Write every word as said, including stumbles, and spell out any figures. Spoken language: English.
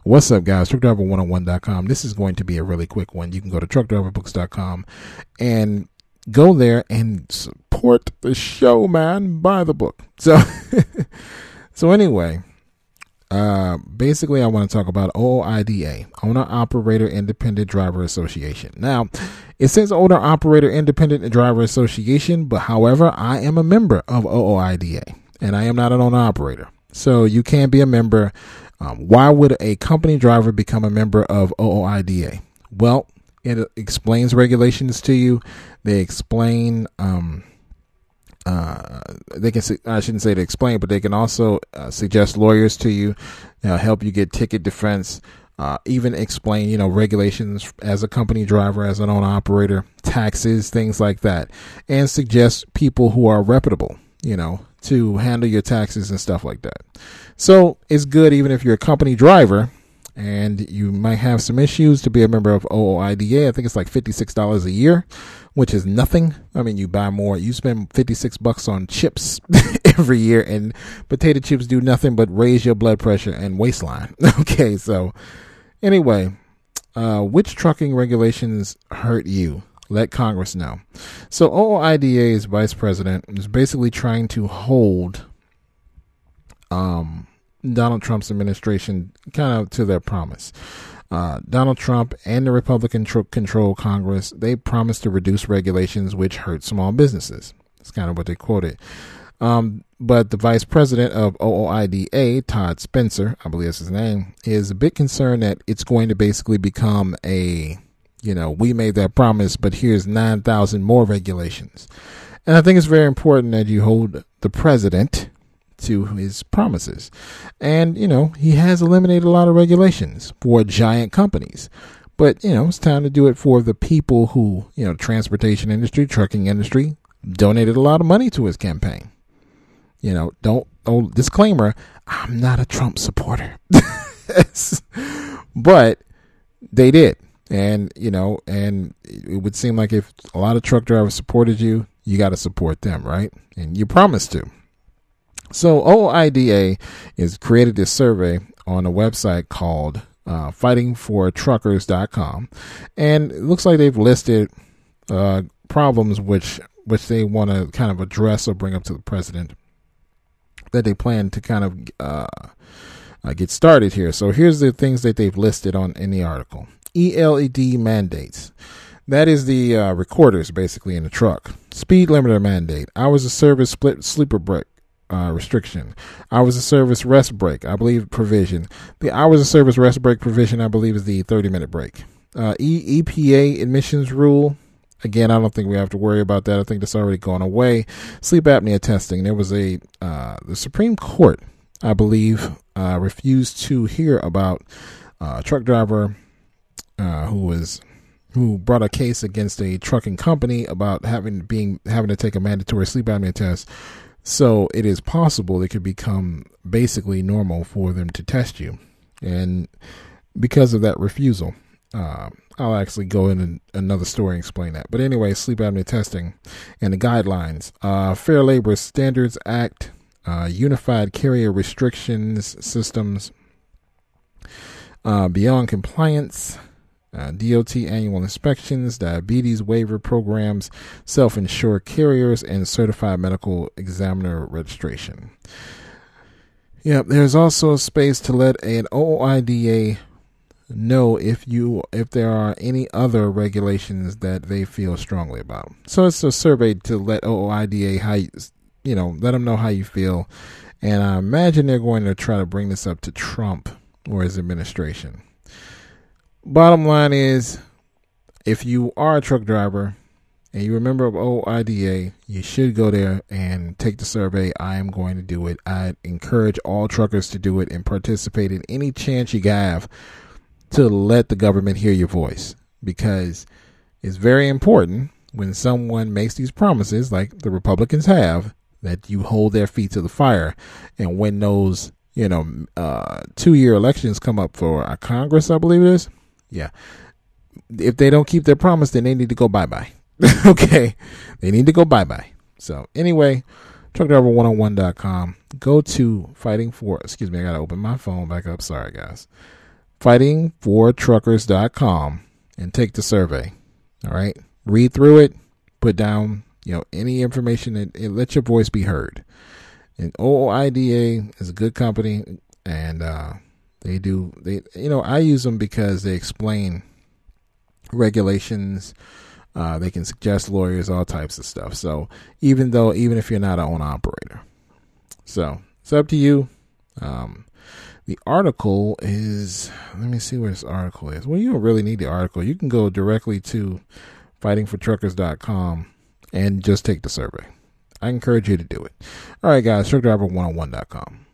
What's up, guys? truck driver one oh one dot com. This is going to be a really quick one. You can go to truck driver books dot com and go there and support the show, man. Buy the book. So, so anyway, uh, basically, I want to talk about O O I D A, Owner Operator Independent Driver Association. Now, it says Owner Operator Independent Driver Association, but however, I am a member of O O I D A, and I am not an owner operator. So you can't be a member. Um, why would a company driver become a member of O O I D A? Well, it explains regulations to you. They explain, um, uh, they can, I shouldn't say to explain, but they can also uh, suggest lawyers to you, you know, help you get ticket defense, uh, even explain, you know, regulations as a company driver, as an owner operator, taxes, things like that, and suggest people who are reputable, you know, to handle your taxes and stuff like that. So it's good even if you're a company driver and you might have some issues to be a member of O O I D A. I think it's like fifty-six dollars a year, which is nothing. I mean, you buy more. You spend fifty-six bucks on chips every year, and potato chips do nothing but raise your blood pressure and waistline. Okay, so anyway, uh, which trucking regulations hurt you? Let Congress know. So O O I D A's vice president is basically trying to hold um, Donald Trump's administration kind of to their promise. Uh, Donald Trump and the Republican tr- controlled Congress, they promised to reduce regulations which hurt small businesses. That's kind of what they quoted. Um, but the vice president of O O I D A, Todd Spencer, I believe that's his name, is a bit concerned that it's going to basically become a, you know, we made that promise, but here's nine thousand more regulations. And I think it's very important that you hold the president to his promises. And, you know, he has eliminated a lot of regulations for giant companies. But, you know, it's time to do it for the people who, you know, transportation industry, trucking industry, donated a lot of money to his campaign. You know, don't, oh, disclaimer, I'm not a Trump supporter. But they did. And, you know, and it would seem like if a lot of truck drivers supported you, you got to support them, right? And you promised to. So O O I D A has created this survey on a website called uh, fighting for truckers dot com. And it looks like they've listed uh, problems which which they want to kind of address or bring up to the president that they plan to kind of uh, uh, get started here. So here's the things that they've listed on in the article. E L E D mandates. That is the uh, recorders basically in the truck. Speed limiter mandate. Hours of service split sleeper break uh, restriction. Hours of service rest break, I believe provision. The hours of service rest break provision, I believe, is the thirty minute break. Uh, e- EPA emissions rule. Again, I don't think we have to worry about that. I think that's already gone away. Sleep apnea testing. There was a uh, the Supreme Court, I believe, uh, refused to hear about uh, a truck driver Uh, who was who brought a case against a trucking company about having being having to take a mandatory sleep apnea test. So it is possible it could become basically normal for them to test you, and because of that refusal, uh, I'll actually go in another story and explain that. But anyway, sleep apnea testing and the guidelines, uh, Fair Labor Standards Act, uh, Unified Carrier Restrictions Systems, uh, Beyond Compliance. Uh, D O T annual inspections, diabetes waiver programs, self-insured carriers, and certified medical examiner registration. Yep, there's also a space to let an O O I D A know if you if there are any other regulations that they feel strongly about. So it's a survey to let O O I D A how you, you know let them know how you feel, and I imagine they're going to try to bring this up to Trump or his administration. Bottom line is, if you are a truck driver and you're a member of O O I D A, you should go there and take the survey. I am going to do it. I encourage all truckers to do it and participate in any chance you have to let the government hear your voice, because it's very important when someone makes these promises, like the Republicans have, that you hold their feet to the fire. And when those, you know, uh, two-year elections come up for our Congress, I believe it is, yeah. If they don't keep their promise, then they need to go bye-bye. Okay. They need to go bye-bye. So anyway, truck driver one oh one dot com. Go to fighting for, excuse me, I got to open my phone back up. Sorry, guys. fighting for truckers dot com and take the survey. All right. Read through it, put down, you know, any information that it, let your voice be heard. And O O I D A is a good company, and uh, they do, they, you know, I use them because they explain regulations. Uh, they can suggest lawyers, all types of stuff. So even though, even if you're not an owner operator, so it's up to you. Um, the article is, let me see where this article is. Well, you don't really need the article. You can go directly to fighting for truckers dot com and just take the survey. I encourage you to do it. All right, guys, truck driver one oh one dot com.